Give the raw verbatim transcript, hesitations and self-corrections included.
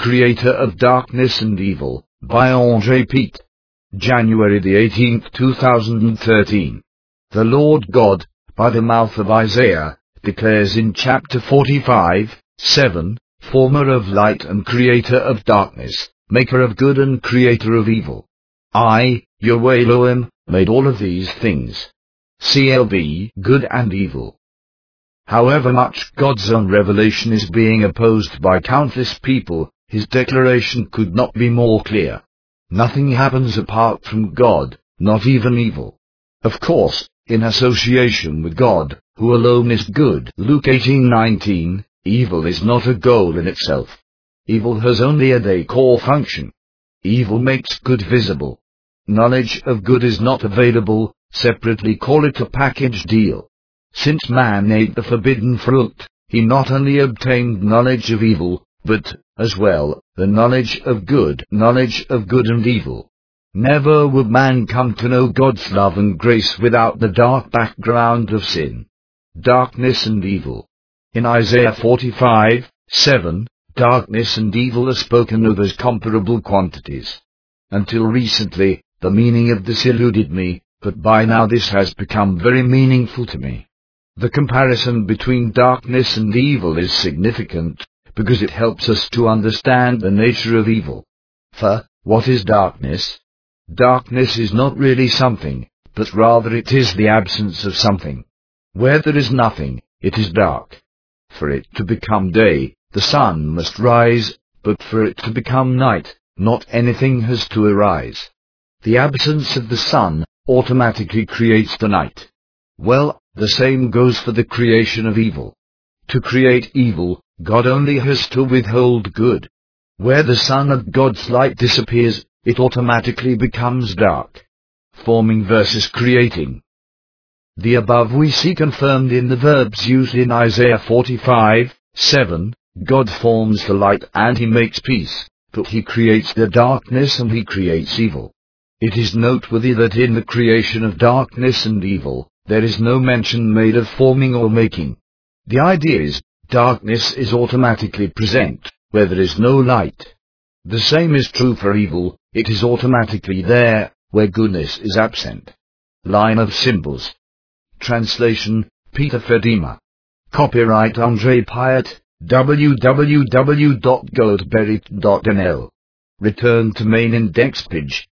Creator of Darkness and Evil, by Andre Pete. January the eighteenth, two thousand thirteen. The Lord God, by the mouth of Isaiah, declares in chapter forty-five, seven, Former of light and creator of darkness, maker of good and creator of evil. I, Yahweh Elohim, made all of these things. C L B, good and evil. However much God's own revelation is being opposed by countless people, his declaration could not be more clear. Nothing happens apart from God, not even evil. Of course, in association with God, who alone is good. Luke eighteen nineteen, evil is not a goal in itself. Evil has only a decor function. Evil makes good visible. Knowledge of good is not available, separately call it a package deal. Since man ate the forbidden fruit, he not only obtained knowledge of evil, but, as well, the knowledge of good, knowledge of good and evil. Never would man come to know God's love and grace without the dark background of sin. Darkness and evil. In Isaiah forty-five, seven, darkness and evil are spoken of as comparable quantities. Until recently, the meaning of this eluded me, but by now this has become very meaningful to me. The comparison between darkness and evil is significant, because it helps us to understand the nature of evil. For, what is darkness? Darkness is not really something, but rather it is the absence of something. Where there is nothing, it is dark. For it to become day, the sun must rise, but for it to become night, not anything has to arise. The absence of the sun automatically creates the night. Well, the same goes for the creation of evil. To create evil, God only has to withhold good. Where the sun of God's light disappears, it automatically becomes dark. Forming versus creating. The above we see confirmed in the verbs used in Isaiah forty-five, seven, God forms the light and he makes peace, but he creates the darkness and he creates evil. It is noteworthy that in the creation of darkness and evil, there is no mention made of forming or making. The idea is, darkness is automatically present, where there is no light. The same is true for evil, it is automatically there, where goodness is absent. Line of symbols. Translation, Peter Fedima. Copyright Andre Pyatt, w w w dot goldberry dot n l. Return to main index page.